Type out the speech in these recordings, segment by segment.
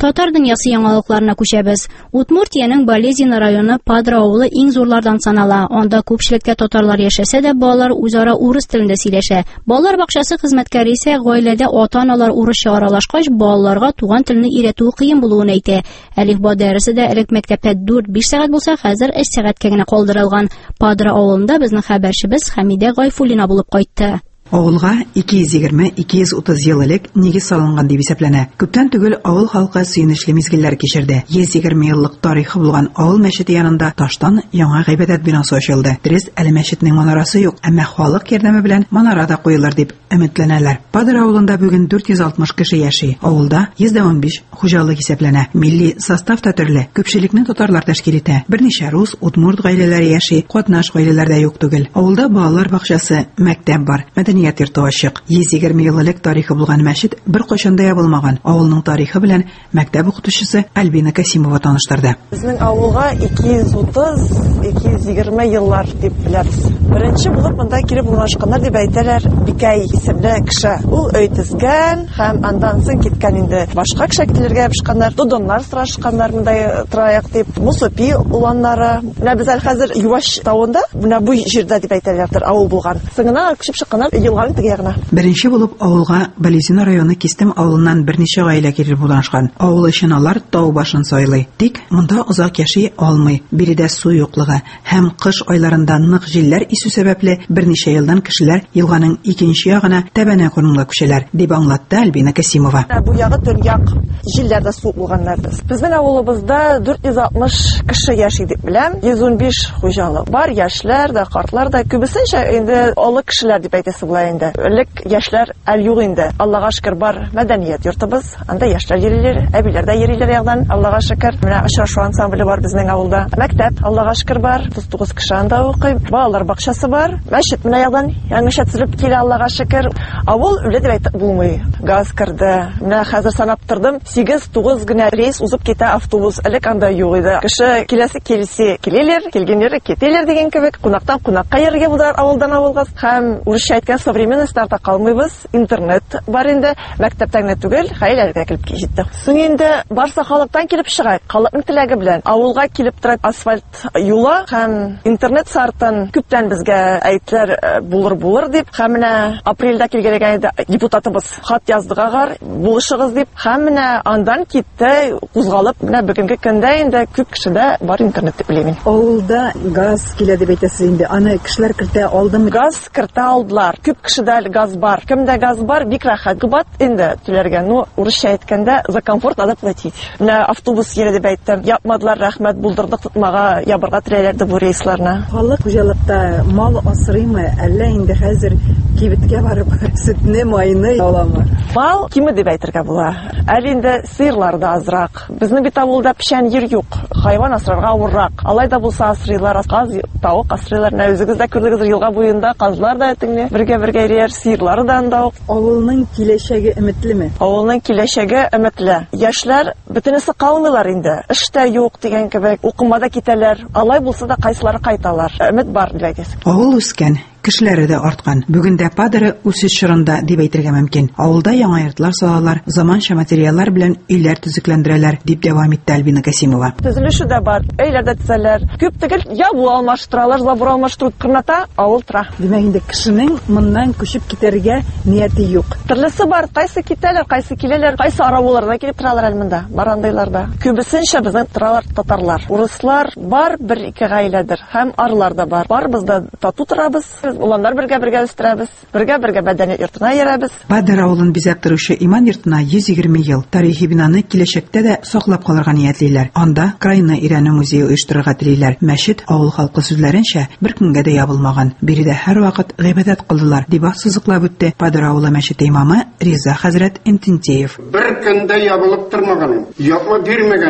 Татар дөньясы яңалыкларына күчәбез. Удмуртиянең Болезина районы Падра авылы иң зурлардан санала. Анда күпчелеккә татарлар яшәсә дә, балалар үзара урыс телендә сөйләшә. Балалар бакчасы хезмәткәре исә гаиләдә ата-аналар урысча аралашкач, балаларга туган телне өйрәтү кыен булуын әйтә. Әлифба дәресе дә элек мәктәптә 4-5 сәгать булса, хәзер 3 сәгатькә генә калдырылган. Падра авылында безнең хәбәрчебез Хәмидә Гайфуллина булып кайтты. Авылга 220-230 ел элек нигез салынган дип исәпләнә. Күптән түгел авыл халкы сөенечле мизгелләр кичерде. 120 еллык тарихы булган авыл мәчете янында таштан яңа гыйбадәт бинасы ачылды. Дөрес, әле мәчетнең манарасы юк, әмма халык ярдәме белән манара да куелыр дип өметләнәләр. Падра авылында бүген 460 кеше яши. Авылда 115 хуҗалык исәпләнә. Милли состав та төрле. Күпчелекне татарлар тәшкил итә. Берничә рус, удмурт гаиләләре яши, катнаш гаиләләр дә юк түгел. Авылда балалар бакчасы, мәктәп бар. Мәдәният йорты ачык. 120 ел элек тарихы булган мәчет бер кайчан да ябылмаган. Авылның тарихы белән мәктәп укытучысы Альбина Касимова таныштырды. Безнең авылга 230-220 еллар дип беләбез. Беренче булып монда килеп урнашканнар дип әйтәләр. Бикәй исемле кеше. Ул өйтезгән һәм андан соң киткән инде. Башка кешеләргә ябышканнар, додоннар сорашканнар монда тираяк дип. Мусупи уланнары. Менә без хәзер Юаш тавында, менә бу җирдә дип әйтәләрдер, авыл булган. Сыңына кишеп чыкканнар елган теге ягына. Беренче булып авылга Болезина районы Кистем авылыннан берничә гаилә килеп урнашкан. Авыл өчен алар тау башын сайлый. Тик монда озак яши алмый. Биредә су юклыгы һәм кыш айларында нык җилләр исү сәбәпле берничә елдан кешеләр елганың икенче ягына Тәбәнә курынга күчәләр, дип аңлатты Альбина Касимова. Бу ягы төньяк җилләрдә су булганнарбыз. Безнең авылыбызда 460 кеше яши дип беләм. 115 хуҗалык бар, яшьләр дә, картлар да, күбесенчә инде олы кешеләр дип әйтәсе була инде. Элек яшьләр әле юк инде. Аллага шөкер бар, мәдәният йортыбыз. Анда яшьләр йөриләр, әбиләр дә йөриләр ягдан. Аллага шөкер. Менә очрашу ансамбле бар безнең авылда. Мәктәп, Аллага шөкер бар. 39 кеше анда укый. Балалар бакчасы бар. Мәчет менә ягдан яңаша төзелеп килә, Аллага шөкер. Авыл үле дип әйтеп булмый. Газ кирде. Менә хәзер санап тордым. 8-9 генә рейс узып китә автобус. Элек анда юк иде. Кеше киләсе килсә киләләр, килгәннәре китәләр дигән кебек. Кунактан кунакка йөргә булар авылдан авылга. Һәм урысча әйткән современный старта калмыйбыз. Интернет бар инде. Мәктәптән генә түгел, гаиләләргә килеп җитте. Соң инде барса халыктан килеп чыгай. Халыкның теләге белән авылга килеп торып асфальт юла һәм интернет сартын күптән безгә әйтләр булыр дип. Һәм менә апрельдә килгән иде депутатыбыз хат яздыгагар булышыгыз дип. Һәм менә андан китте, кузгалып, менә бүгенге көндә инде күп кешедә бар интернет дип беләм. Авылда газ килә дип әйтәсез инде. Аны кешеләр кертә алдымы? Газ кертә алдылар. Күп кешедә газ бар. Кемдә газ бар, бик рәхәт. Кыбат инде түләргә. Ну, урысча әйткәндә, за комфорт надо платить. Менә автобус йөри дип әйттем. Япмадылар, рәхмәт, булдырдык тотмага, ябырга теләләрде бу рейсларны. Халык хуҗалыкта мал асрыймы, әллә инде хәзер кибеткә барып сөтне, майны аламы? Мал киме дип әйтергә була. Әле инде сыерлар да азрак. Безнең бит авылда печән йөр юк. Хайван асрарга авыррак. Алай да булса асрыйлар, каз, тавык асрыйлар. Менә үзегез дә күрдегез, елга буенда казлар да әтеңне бергә йөрәр, сыерлар да анда ук. Авылның киләчәге өметлеме? Авылның киләчәге өметле. Яшьләр бөтенесе калмыйлар инде. Эштә юк дигән кебек, укымада китәләр. Алай булса да кайсылары кайталар. Өмет бар дип әйтәсез. Авыл үскән. Кешеләре дә арткан. Бүгендә Падра үсеш чорында дип әйтергә мөмкин. Авылда яңа йортлар салалар, заманча материаллар белән өйләр төзекләндерәләр, дип дәвам итте Альбина Касимова. Төзелеше дә бар, өйләрдә төзәләр. Күп түгел, ябу алмаштыралар, забор алмаштырып кырната, авыл тора. Димәк инде кешенең моннан күчеп китәргә нияте юк. Төрлесе бар, кайсы китәләр, кайсы киләләр, кайсы арабуларда килеп торалар әлмендә, барандайларда. Күбесенчә безнең торалар татарлар. Урыслар бар, бер-ике гаиләдер, һәм арлар да бар. Барбыз да тату торабыз. Уланнар бергә үстерәбез, бергә мәдәният йортына йөрәбез. Падра авылын бизәп торучы иман йортына 120 ел. Тарихи бинаны киләчәктә дә саклап калырга ниятлиләр. Анда крайны өйрәнү музее оештырырга телиләр. Мәчет авыл халкы сүзләренчә бер көнгә дә ябылмаган. Биредә һәр вакыт гыйбадәт кылдылар, дип сызыклап үтте Падра авылы мәчете имамы Риза хәзрәт Интинтеев. Бер көндә ябылып тормаган, япма бирмәгәннәр.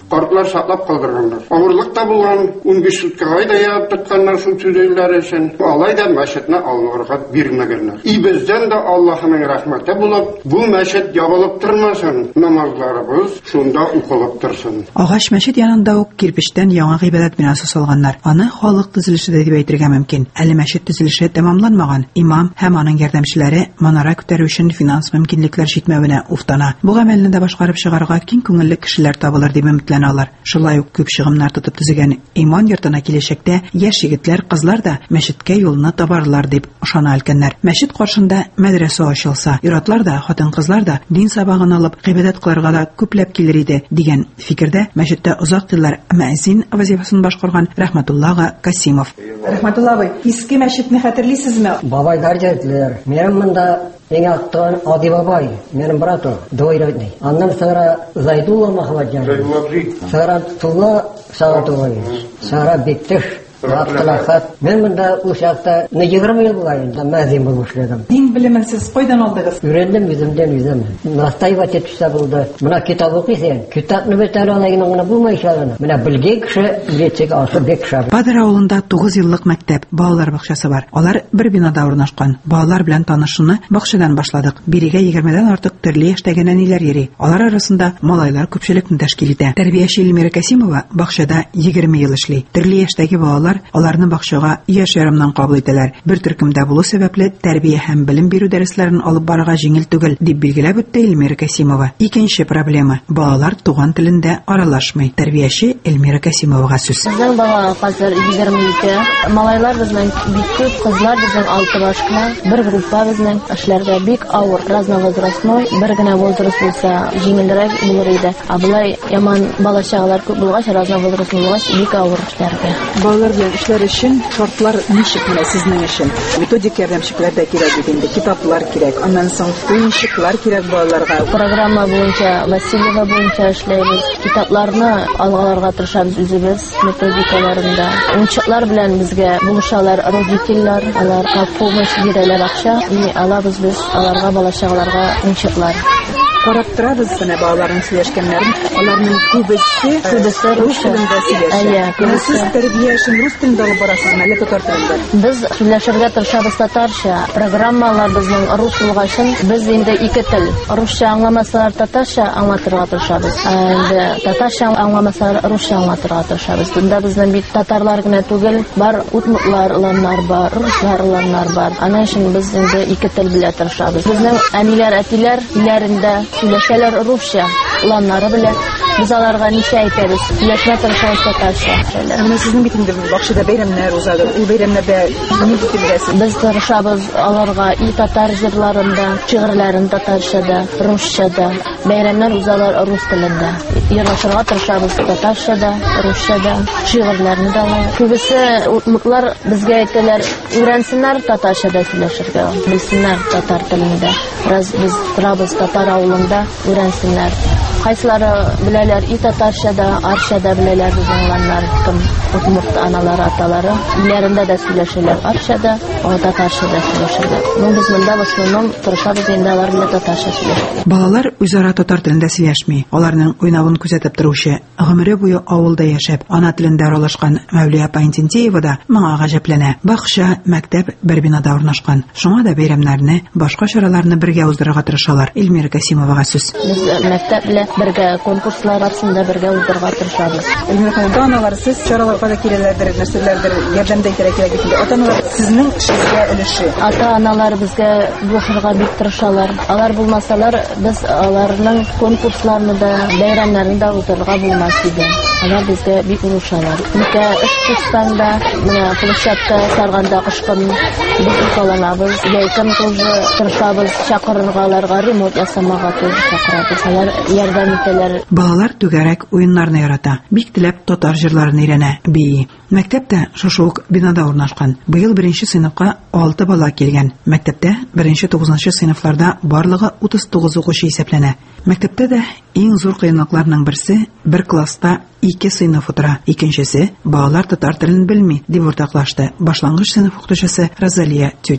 Картлар саклап калдырганнар. Авырлыкта булган 15 суткага да ябып тотканнар шул сүзләр өчен. Алай да мәчетне алырга бирмәгәннәр. И бездән дә Аллаһның рәхмәте булып, бу мәчет ябылып тормасын, намазларыбыз шунда укылып торсын. Агач мәчет янында ук кирпечтән яңа гыйбадәт бинасы салганнар. Аны халык төзелеше дип әйтергә мөмкин. Әле мәчет төзелеше тәмамланмаган. Имам һәм аның ярдәмчеләре манара күтәрү өчен финанс мөмкинлекләр җитмәвенә уфтана. Бу гамәлне дә башкарып чыгарга киң күңелле кешеләр табылыр дип өметләнә алар. Шулай ук күп чыгымнар тотып төзегән иман йортына киләчәктә яшь егетләр, кызлар да мәчеткә юлны табарлар дип ышана өлкәннәр. Мәчет каршында мәдрәсә ачылса, иратлар да, хатын-кызлар да дин сабагын алып гыйбадәт кылырга да күпләп килер иде дигән фикердә мәчеттә озак еллар мөәзин вазифасын башкарган Рәхмәтулла Касимов. Рәхмәтулла абый, иске мәчетне хәтерлисезме? Бабайлар җирләр. Менә монда Меня актор Ади Бабай, менің брату, двоюродный. Аннан сара Зайдулла Махмаджан. Сара Тула Саратуллович. Сара Биктиш. Мен монда ушакта 20 ел булган, мәзин булып эшләдем. Дин белемен сез кайдан алдыгыз? Өйрәндем үзем. Настаивать итүче булды. Менә китап укыйсың. Китапны бетәр алайын гына булмайчагына. Менә белгән кеше үҗәтчек ашы бек шаб. Падыр авылында 9 еллык мәктәп, балалар бакчасы бар. Алар бер бинада урнашкан. Балалар белән танышуны бакчадан башладык. Бирегә 20дән артык төрле яшьтәге нәниләр йөри. Алар арасында малайлар күпчелекне тәшкил итә. Тәрбияче Эльмира Касимова бакчада 20 ел эшли. Төрле яшьтәге балалар аларны бакчага яшь ярымнан кабул итәләр. Бер төркемдә булу сәбәпле тәрбия һәм белем бирү дәресләрен алып барырга җиңел түгел, дип билгеләп үтте Эльмира Касимова. Икенче проблема — балалар туган телендә аралашмый. Тәрбияче Эльмира Касимовага сүз. Безнең бала хәзер 22. Малайлар безнең бик күп, кызлар безнең 6 башка. Бер группа безнең эшләргә бик авыр, разновозрастной, бер генә возраст булса җиңелрәк булыр иде. Абылай яман бала-чагалар күп булгач, разновозрастной булгач бик авыр эшләргә. Балалар белән эшләр өчен шартлар ничек менә сезнең өчен? Методик ярдәмчекләр дә кирәк бит инде, китаплар кирәк, аннан соң уенчыклар кирәк балаларга. Программа буенча, Васильева буенча эшләйбез. Китапларны алгаларга тырышабыз үзебез, методикаларында. Уенчыклар белән безгә булышалар родительләр, аларга помощь бирәләр акча, и алабыз без аларга бала-чагаларга уенчыклар. Карап торабыз менә балаларның сөйләшкәннәрен, аларның күбесе рус телендә сөйләшә. Сез тәрбия өчен рус телендә алып барасызмы, әллә татар телендә? Без сөйләшергә тырышабыз татарча. Программалар безнең рус булгачын, без инде ике тел. Русча аңламасалар татарча аңлатырга тырышабыз. Инде татарча аңламасалар русча аңлатырга тырышабыз. Бunda безнең бит татарлар гына түгел, бар утмутлар, ланнар бар, руслар, ланнар бар. Аның өчен без инде ике тел белән тырышабыз. Безнең әниләр, әтиләр иләрендә сөйләшәләр русча, ланнары белән. Biz аларга ничә әйтәбез? Сөйләшмә тырышабыз татарча. Менә сезнең бит инде бакчада бәйрәмнәр узады. Ул бәйрәмнәрдә ни дип Без тырышабыз аларга и татар җырларында, шигырьләрен татарчада, русчада, бәйрәмнәр узалар рус телендә. Ярашырга тырышабыз татарчада, русчада, шигырьләрне дә. Күбесе утмутлар безгә әйтәләр, өйрәнсеннәр татарчада сөйләшергә, белсеннәр татар телендә. Раз без торабыз татар авылында, өйрәнсеннәр. Кайсылары беләләр и татарчада, арчада беләләр безнеңләр, кем утмурт аналары, аталары. Иләрендә дә сөйләшәләр арчада, татарчада сөйләшәләр. Без монда в основном тырышабыз инде алар белән татарча сөйләшергә. Балалар үзара татар телендә сөйләшми. Аларның уйнавын күзәтеп торучы, гомере буе авылда яшәп, ана телендә аралашкан Мәүлия Пантинтеева да моңа гаҗәпләнә. Бакча, мәктәп бер бинада урнашкан. Шуңа да бәйрәмнәрне, башка чараларны бергә уздырырга тырышалар. Эльмира Касимовага сүз. Без мәктәп белән бергә конкурслар арасында бергә уздырырга тырышабыз. Эльмира ханым, аналар сез чараларга да киләләрдер, нәрсәләрдер ярдәмдә кирәк бит. Ата-аналар сезнең эшегезгә өлеше. Ата-аналар безгә булышырга бик тырышалар. Алар булмасалар, без аларның конкурсларны да, бәйрәмнәрне дә уздырырга булмас иде. Алар безгә бик урышалар. Никә эш кушсаң да, менә площадка сарганда кышкын без каланабыз. Яйкын тоже тырышабыз, чакырырга аларга, ремонт ясамага тоже чакырабыз. Алар ярдәм итәләр. Балалар түгәрәк уеннарны ярата. Бик теләп татар җырларын өйрәнә, бии. Мәктәптә шушы ук бинада урнашкан. Быел 1нче сыйныфка 6 бала килгән. Мәктәптә 1-9 сыйныфларда барлыгы 39 укучы исәпләнә. Мәктәптә дә иң зур кыенлыкларның берсе бер класста 2 сыйныф утыра. Икенчесе балалар татар телен белми, дип уртаклашты башлангыч сыйныф укытучысы Розалия Тютина.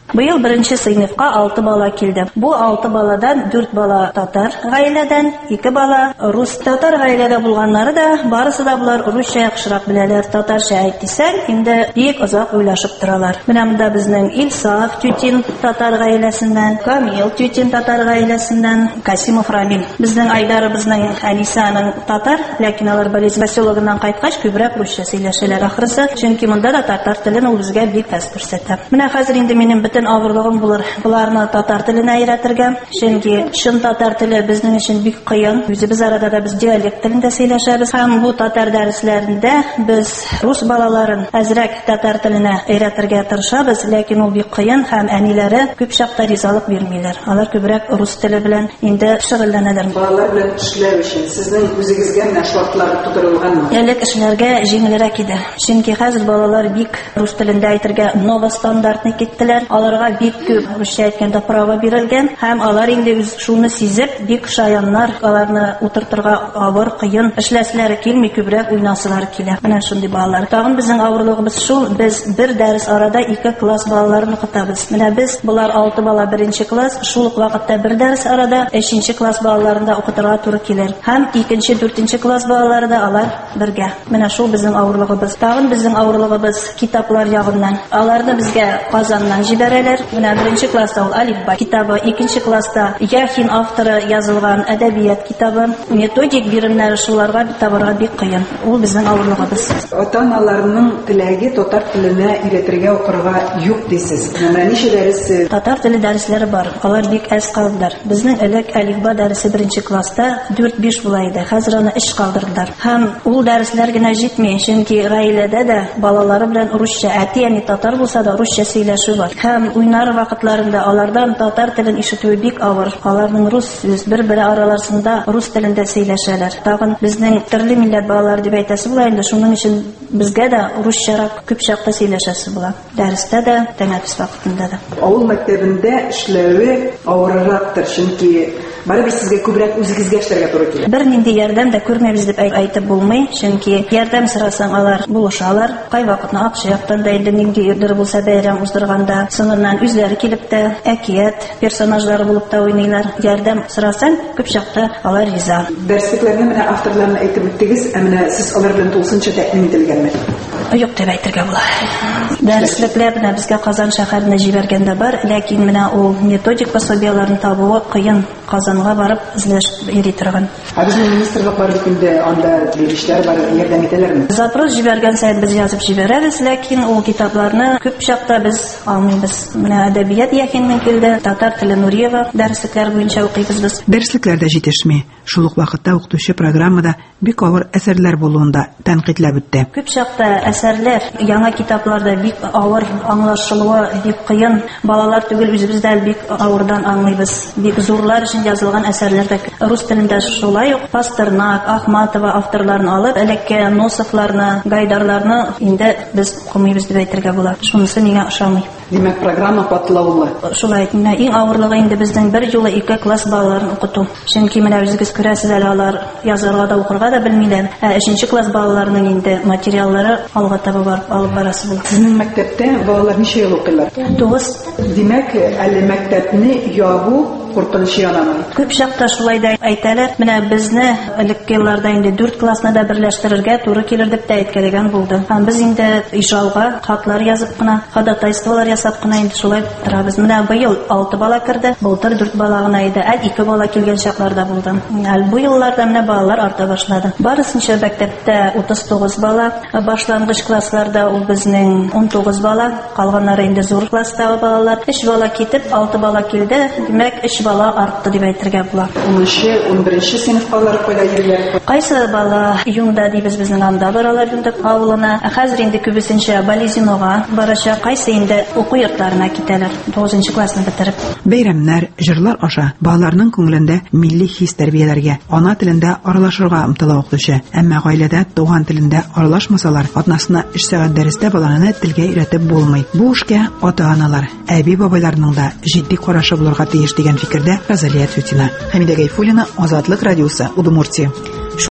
Быел беренче сыйныфка 6 бала килде. Бу 6 баладан 4 бала татар гаиләдән, 2 бала рус. Татар гаиләдә булганнары да, барысы да булар русча яхшырак беләләр. Татарча әйтсәң, инде бик озак уйлашып торалар. Менә монда безнең Илсаф Тютин татар гаиләсеннән, Камил Тютин татар гаиләсеннән, Касимов Рамил. Безнең Айдарыбызның Анисаның татар, ләкин алар болезнь поселогыннан кайткач күбрәк русча сөйләшәләр ахрысы, чөнки монда да татар телен ул безгә бик тәс күрсәтә. Менә хәзер инде минем бөтен авырлыгым булыр буларны татар теленә өйрәтергә, чөнки шын татар теле безнең өчен бик кыен. Үзебез арада да без диалект телендә сөйләшәбез. Һәм бу татар дәресләрендә без рус балаларын әзрәк татар теленә өйрәтергә тырышабыз, ләкин ул бик кыен һәм әниләре күп чакта ризалык бирмиләр. Алар күбрәк рус теле белән инде шөгыльләнәләр. Балалар белән эшләр өчен сезнең үзегезгә менә шартлар тудырылганмы? Элек эшләргә җиңелрәк иде. Чөнки хәзер балалар бик рус телендә әйтергә новый стандартны киттеләр. Аларга бик күп русча әйткәндә право бирелгән һәм алар инде шуны сизеп бик шаяннар, аларны утыртырга авыр, кыен эшләсләре килми, күбрәк уйнасылар килә. Менә шундый балалар. Тагын безнең авырлыгыбыз шул, без бер дәрес арада 2 класс балаларын укытабыз. Менә без булар 6 бала 1нче класс, шул ук вакытта бер дәрес арада 3нче класс балаларында укытырга туры килер. Һәм 2нче, 4нче класс балалары да алар бергә. Менә шул безнең авырлыгыбыз. Тагын безнең авырлыгыбыз китаплар ягыннан. Аларны безгә Казаннан җибәрәләр. Менә 1нче класста ул Алифба китабы, 2нче класста Яхин авторы язылган әдәбият китабы. Методик биремнәре шуларга табарга бик кыен. Ул безнең авырлыгыбыз. Ата-аналарның теләге татар теленә өйрәтергә укырга юк дисез. Менә ничә дәрес? Татар теле дәресләре бар. Алар бик әз калдылар. Безнең элек Алифба дәресе 1нче класста 4-5 була иде. Хәзер аны эш калдырдылар. Һәм ул дәресләр генә җитми, чөнки гаиләдә дә балалары белән русча, әти-әни татар булса да русча сөйләшү бар. Һәм уйнар вакытларында алардан татар телен ишетү бик авыр. Аларның рус сүз бер-бере араларында рус телендә сөйләшәләр. Тагын безнең төрле милләт балалары дип әйтәсе була инде, шуның өчен безгә дә русчарак күп чакта сөйләшәсе була. Дәрестә дә, тәнәфес вакытында да. Авыл мәктәбендә эшләүе авыррактыр, чөнки барыбер сезгә күбрәк үзегезгә эшләргә туры килә. Бер нинди ярдәм дә күрмәбез дип әйтеп булмый, чөнки ярдәм сорасаң алар булышалар. Кай вакытны акча яктан да инде ниндидер булса бәйрәм уздырганда, соңыннан үзләре килеп тә әкият персонажлары булып та уйныйлар. Ярдәм сорасаң күп чакта алар риза. Дәресләрне менә авторларны әйтеп үттегез, ә менә сез алар белән тулысынча тәэмин ителгәнме? Юк дип әйтергә була. Дәреслекләр менә безгә Казан шәһәренә җибәргәндә бар, ләкин менә ул методик пособияларын табуы кыен. Казанга барып эзләшеп йөри торган. Безнең министрлык бар бит инде, анда белгечләр бар, ярдәм итәләрме? Запрос җибәргән саен без язып җибәрәбез, ләкин ул китапларны күп чакта без алмыйбыз. Менә әдәбият Яхиннән килде, татар теле Нуриева дәреслекләр буенча укыйбыз без. Дәреслектәрдә җитешми. Шул ук вакытта укытучы программада бик авыр әсәрләр булуында тәнкыйтьләп үтте. Күп чакта әсәрләр, яңа китапларда бик авыр, аңлашылуы бик кыен. Балалар түгел, үзебез дә бик авырдан аңлыйбыз. Бик зурлар өчен язылган әсәрләр дә рус телендә шулай ук. Пастернак, Ахматова авторларын алып, элекке Носовларны, Гайдарларны инде без укымыйбыз дип әйтергә була. Шунысы миңа ошамый. Димәк, программа катлаулы. Шулай, менә иң авырлыгы инде безнең бер юлы 2 класс балаларын укыту. Чөнки менә үзегез күрәсез әле, алар язарга да укырга да белмиләр. 3нче класс балаларының инде материаллары алга таба барып алып барасы була. Сезнең мәктәптә балалар ничә ел укыйлар? 9. Димәк, әле мәктәпне ябу куркыныч янамый. Күп чакта шулай да әйтәләр. Менә безне элекке елларда инде 4 классны да берләштерергә туры килер дип тә әйткәләгән булды. Һәм без инде ижауга хатлар язып кына, ходатайстволар ясап кына инде шулай торабыз. Менә быел 6 бала керде, былтыр 4 бала гына иде. 2 бала килгән чакларда булды. Бу елларда менә балалар арта башлады. Барысынча мәктәптә 39 бала, башлангыч классларда ул безнең 19 бала, калганнары инде зур класстагы балалар. 3 бала китеп, 6 бала килде. Димәк, 3 бала артты дип әйтергә була. 10-нчы, 11-нче сыйныфкалар кайда йөриләр? Кайсы бала Юнда дибез безнең анда баралар, Юнда авылына. Хәзер инде күбесенчә Болезиновга барачак, кайсы инде уку йортларына китәләр, 9нчы классны бетереп. Бәйрәмнәр, җырлар аша балаларның күңелендә милли хис тәрбияләргә, ана телендә аралашырга омтыла укытучы. Әмма гаиләдә туган телендә аралашмасалар, атнасына 3 сәгать дәрестә баланы телгә өйрәтеп булмый. Бу эшкә ата-аналар, әби-бабайларның да җитди карашы булырга тиеш дигән фикердә Розалия Тютина. Хәмидә Гайфуллина, Азатлык радиосы, Удмуртия.